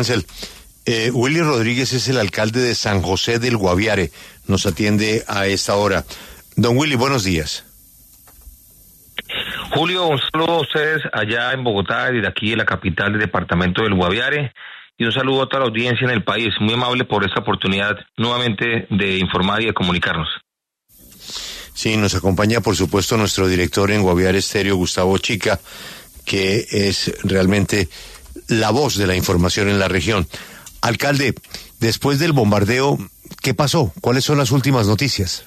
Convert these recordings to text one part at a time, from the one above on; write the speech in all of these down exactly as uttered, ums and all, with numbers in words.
Hansel. Eh, Willy Rodríguez es el alcalde de San José del Guaviare. Nos atiende a esta hora. Don Willy, buenos días. Julio, un saludo a ustedes allá en Bogotá, desde aquí en la capital del departamento del Guaviare, y un saludo a toda la audiencia en el país. Muy amable por esta oportunidad nuevamente de informar y de comunicarnos. Sí, nos acompaña por supuesto nuestro director en Guaviare Estéreo, Gustavo Chica, que es realmente la voz de la información en la región. Alcalde, después del bombardeo, ¿qué pasó? ¿Cuáles son las últimas noticias?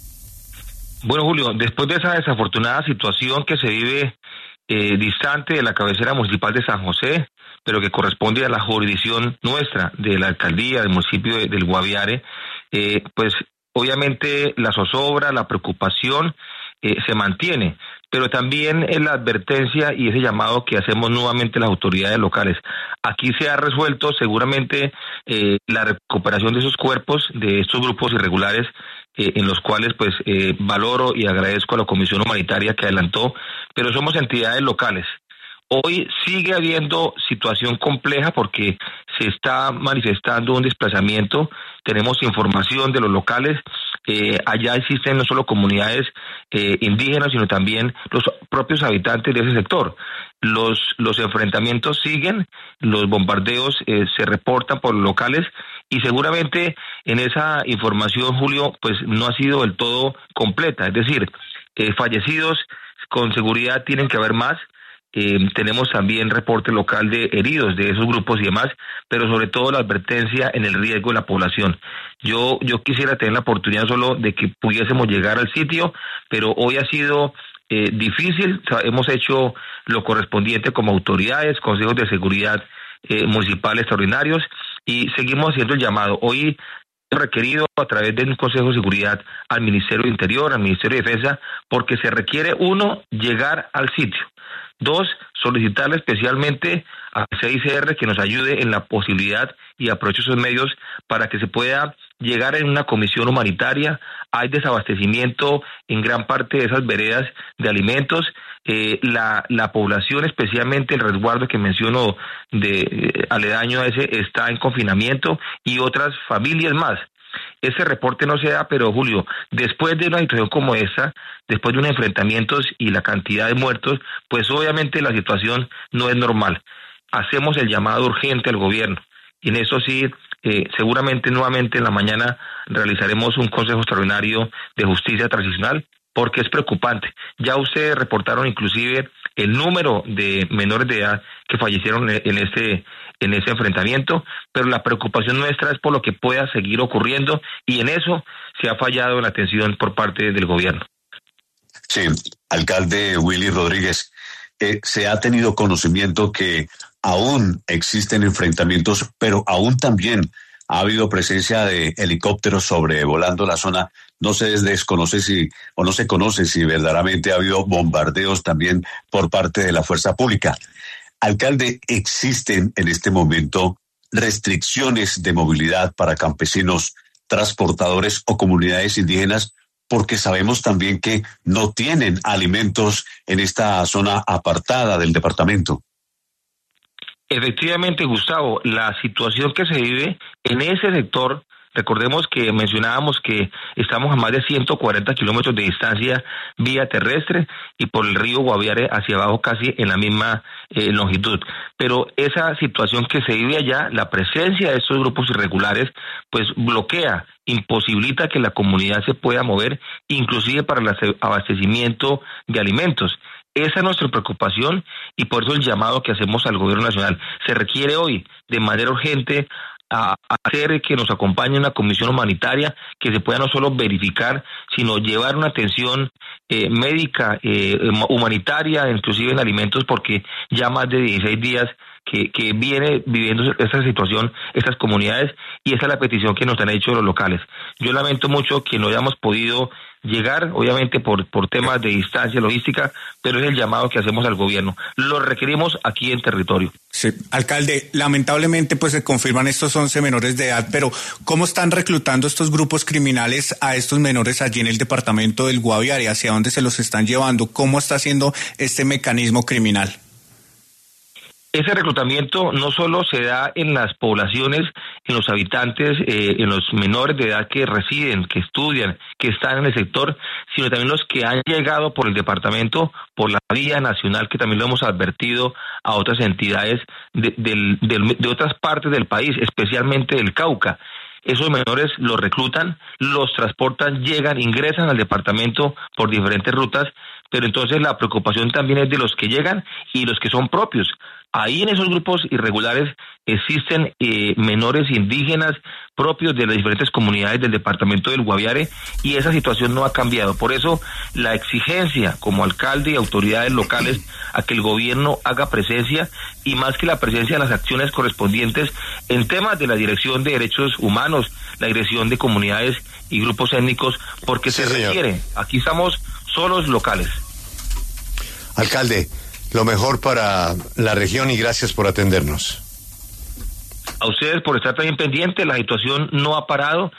Bueno, Julio, después de esa desafortunada situación que se vive eh, distante de la cabecera municipal de San José, pero que corresponde a la jurisdicción nuestra, de la alcaldía, del municipio de, del Guaviare, eh, pues obviamente la zozobra, la preocupación eh, se mantiene, pero también en la advertencia y ese llamado que hacemos nuevamente las autoridades locales. Aquí se ha resuelto seguramente eh, la recuperación de esos cuerpos, de estos grupos irregulares, eh, en los cuales pues eh, valoro y agradezco a la Comisión Humanitaria que adelantó, pero somos entidades locales. Hoy sigue habiendo situación compleja porque se está manifestando un desplazamiento, tenemos información de los locales, eh, allá existen no solo comunidades eh, indígenas, sino también los propios habitantes de ese sector. Los, los enfrentamientos siguen, los bombardeos eh, se reportan por los locales y seguramente en esa información, Julio, pues no ha sido del todo completa, es decir, eh, fallecidos con seguridad tienen que haber más. Eh, tenemos también reporte local de heridos de esos grupos y demás, pero sobre todo la advertencia en el riesgo de la población. Yo yo quisiera tener la oportunidad solo de que pudiésemos llegar al sitio, pero hoy ha sido eh, difícil. O sea, hemos hecho lo correspondiente como autoridades, consejos de seguridad eh, municipales extraordinarios y seguimos haciendo el llamado. Hoy requerido a través de un Consejo de Seguridad al Ministerio de Interior, al Ministerio de Defensa, porque se requiere, uno, llegar al sitio. Dos, solicitarle especialmente a C I C R que nos ayude en la posibilidad y aproveche esos medios para que se pueda llegar en una comisión humanitaria. Hay desabastecimiento en gran parte de esas veredas de alimentos. Eh, la, la población, especialmente el resguardo que menciono de eh, aledaño a ese, está en confinamiento y otras familias más. Ese reporte no se da, pero Julio, después de una situación como esta, después de unos enfrentamientos y la cantidad de muertos, pues obviamente la situación no es normal. Hacemos el llamado urgente al gobierno y en eso sí, eh, seguramente nuevamente en la mañana realizaremos un consejo extraordinario de justicia transicional porque es preocupante. Ya ustedes reportaron inclusive el número de menores de edad que fallecieron en este en ese enfrentamiento, pero la preocupación nuestra es por lo que pueda seguir ocurriendo y en eso se ha fallado en la atención por parte del gobierno. Sí, alcalde Willy Rodríguez, eh, se ha tenido conocimiento que aún existen enfrentamientos, pero aún también ha habido presencia de helicópteros sobrevolando la zona. No se desconoce si, o no se conoce si verdaderamente ha habido bombardeos también por parte de la fuerza pública. Alcalde, ¿existen en este momento restricciones de movilidad para campesinos, transportadores o comunidades indígenas? Porque sabemos también que no tienen alimentos en esta zona apartada del departamento. Efectivamente, Gustavo, la situación que se vive en ese sector, recordemos que mencionábamos que estamos a más de ciento cuarenta kilómetros de distancia vía terrestre y por el río Guaviare hacia abajo casi en la misma eh, longitud. Pero esa situación que se vive allá, la presencia de estos grupos irregulares, pues bloquea, imposibilita que la comunidad se pueda mover, inclusive para el abastecimiento de alimentos. Esa es nuestra preocupación y por eso el llamado que hacemos al gobierno nacional. Se requiere hoy de manera urgente a hacer que nos acompañe una comisión humanitaria que se pueda no solo verificar, sino llevar una atención eh, médica, eh, humanitaria, inclusive en alimentos, porque ya más de dieciséis días que, que viene viviendo esta situación, estas comunidades, y esa es la petición que nos han hecho los locales. Yo lamento mucho que no hayamos podido llegar, obviamente por, por temas de distancia logística, pero es el llamado que hacemos al gobierno. Lo requerimos aquí en territorio. Sí, alcalde, lamentablemente pues se confirman estos once menores de edad, pero ¿cómo están reclutando estos grupos criminales a estos menores allí en el departamento del Guaviare? ¿Hacia dónde se los están llevando? ¿Cómo está haciendo este mecanismo criminal? Ese reclutamiento no solo se da en las poblaciones, en los habitantes, eh, en los menores de edad que residen, que estudian, que están en el sector, sino también los que han llegado por el departamento, por la vía nacional, que también lo hemos advertido a otras entidades de, del, del, de otras partes del país, especialmente del Cauca. Esos menores los reclutan, los transportan, llegan, ingresan al departamento por diferentes rutas, pero entonces la preocupación también es de los que llegan y los que son propios. Ahí en esos grupos irregulares existen eh, menores indígenas propios de las diferentes comunidades del departamento del Guaviare y esa situación no ha cambiado. Por eso la exigencia como alcalde y autoridades locales a que el gobierno haga presencia y más que la presencia de las acciones correspondientes en temas de la Dirección de Derechos Humanos, la Dirección de Comunidades y Grupos Étnicos, porque sí, se señor. requiere. Aquí estamos solos locales. Alcalde, lo mejor para la región y gracias por atendernos. A ustedes por estar también pendientes, la situación no ha parado